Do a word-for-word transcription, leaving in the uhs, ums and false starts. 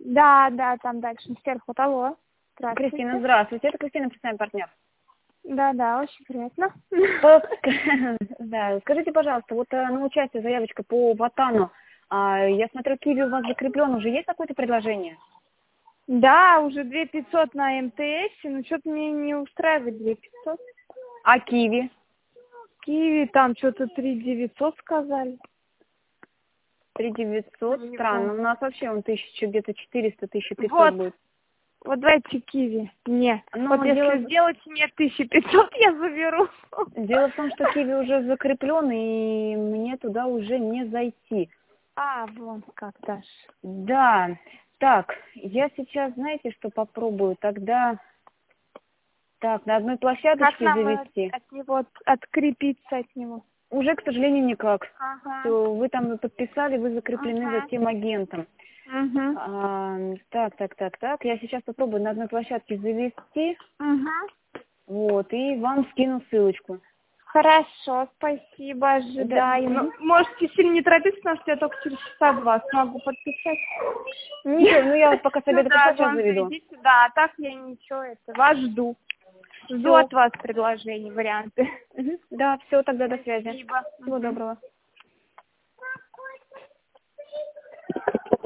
Да, да, там дальше сверху того. Здравствуйте. Кристина, здравствуйте. Это Кристина, представим партнер. Да, да, очень приятно. Да, скажите, пожалуйста, вот на участие заявочка по Ватану, я смотрю, Киви у вас закреплен, уже есть какое-то предложение? Да, уже две тысячи пятьсот на МТС, но что-то мне не устраивает две тысячи пятьсот. А Киви? Киви там что-то три тысячи девятьсот сказали. три тысячи девятьсот, Не странно. знаю. У нас вообще он тысяча, где-то четыреста, тысяча пятьсот Вот, будет. вот давайте Киви. Не. Но Вот дело, если сделать мне тысячу пятьсот, я заберу. дело в том, что Киви уже закреплен, и мне туда уже не зайти. А, вон как даже. Да, так, я сейчас, знаете, что попробую? Тогда, так, на одной Как площадочке нам э, завести. от него от- открепиться от него? Уже, к сожалению, никак. Ага. Всё, вы там подписали, вы закреплены за Ага. тем агентом. Угу. А, так, так, так, так. Я сейчас попробую на одной площадке завести. Угу. Вот, и вам скину ссылочку. Хорошо, спасибо, Да, ожидаю. мгм. Ну, можете сильно не торопиться, потому что я только через часа два смогу подписать. Ничего, ну я вот пока с Ну обеда да, пришла, сейчас звон заведу. заведите, да, а так я ничего, это вас жду. Жду Все. от вас предложений, варианты. Да, все, тогда до связи. Спасибо. Всего Мгм. доброго.